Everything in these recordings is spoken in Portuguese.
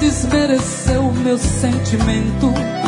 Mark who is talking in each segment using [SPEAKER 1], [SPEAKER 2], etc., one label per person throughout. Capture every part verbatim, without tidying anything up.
[SPEAKER 1] desmereceu meu sentimento.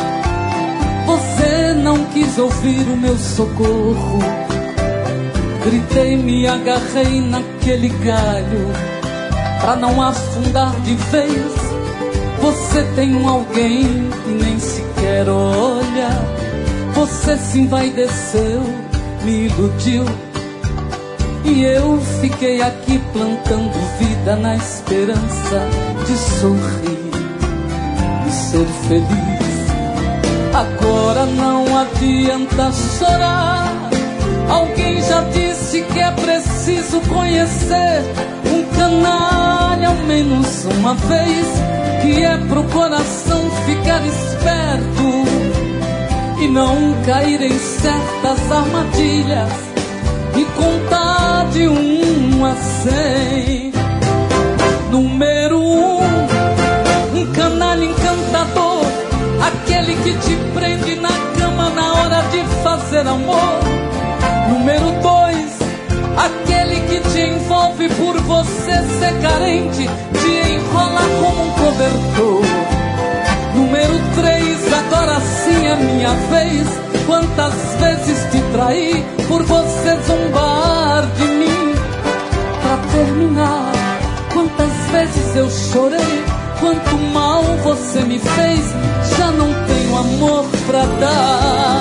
[SPEAKER 1] Você não quis ouvir o meu socorro. Gritei, me agarrei naquele galho pra não afundar de vez. Você tem um alguém e nem sequer olha. Você se envaideceu, me iludiu, e eu fiquei aqui plantando vida na esperança de sorrir e ser feliz. Agora não adianta chorar. Alguém já disse que é preciso conhecer um canalha ao menos uma vez, que é pro coração ficar esperto e não cair em certas armadilhas e contar de um a cem. Número um, um canalha encantador, aquele que te prende na cama na hora de fazer amor. Número dois, aquele que te envolve por você ser carente, te enrola como um cobertor. Número três, agora sim é minha vez. Quantas vezes te traí por você zombar de mim. Pra terminar, quantas vezes eu chorei, quanto mal você me fez. Já não tenho amor pra dar.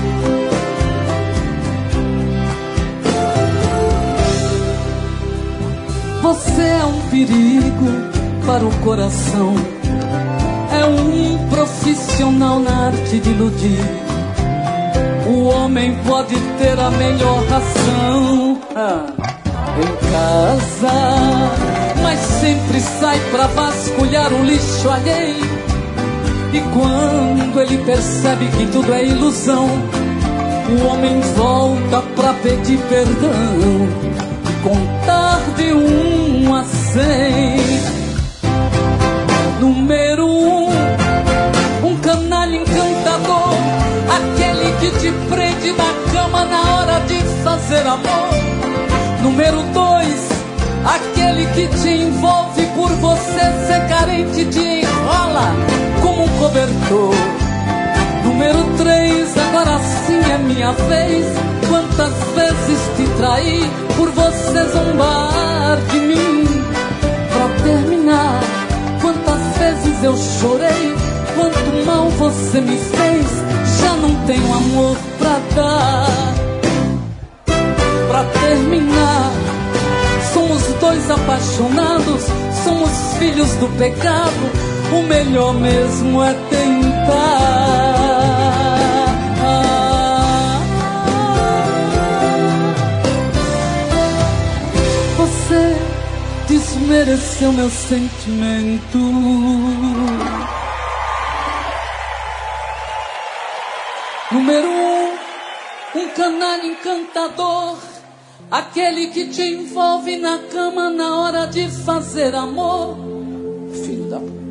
[SPEAKER 1] Você é um perigo para o coração, é um profissional na arte de iludir. O homem pode ter a melhor ração ah, em casa, mas sempre sai pra vasculhar o lixo alheio. E quando ele percebe que tudo é ilusão, o homem volta pra pedir perdão e contar de um a cem. Número um, um canalha encantador, aquele que te prende na cama na hora de fazer amor. Número dois, aquele que te envolve por você ser carente, te enrola como um cobertor. Número três, agora sim é minha vez. Quantas vezes te traí por você zombar de mim. Pra terminar, quantas vezes eu chorei, quanto mal você me fez. Já não tenho amor pra dar. Pra terminar, somos dois apaixonados, somos filhos do pecado. O melhor mesmo é tentar. Você desmereceu meu sentimento. Número um, um canalha encantador, aquele que te envolve na cama na hora de fazer amor. Filho da puta.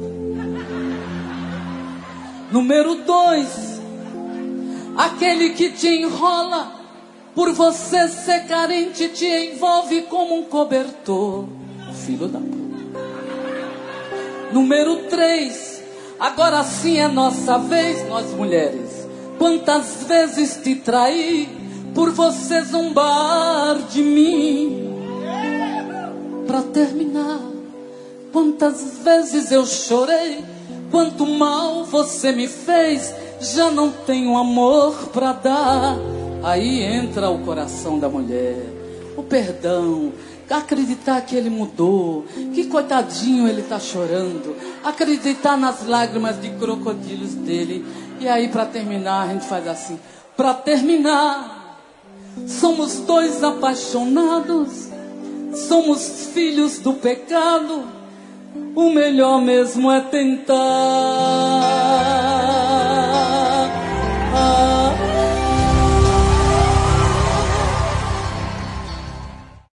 [SPEAKER 1] Número dois, aquele que te enrola por você ser carente, te envolve como um cobertor. Filho da puta. Número três, agora sim é nossa vez, nós mulheres. Quantas vezes te traí por você zombar de mim. Pra terminar, quantas vezes eu chorei, quanto mal você me fez. Já não tenho amor pra dar. Aí entra o coração da mulher, o perdão, acreditar que ele mudou, que coitadinho ele tá chorando, acreditar nas lágrimas de crocodilos dele. E aí pra terminar a gente faz assim. Pra terminar, somos dois apaixonados, somos filhos do pecado. O melhor mesmo é tentar.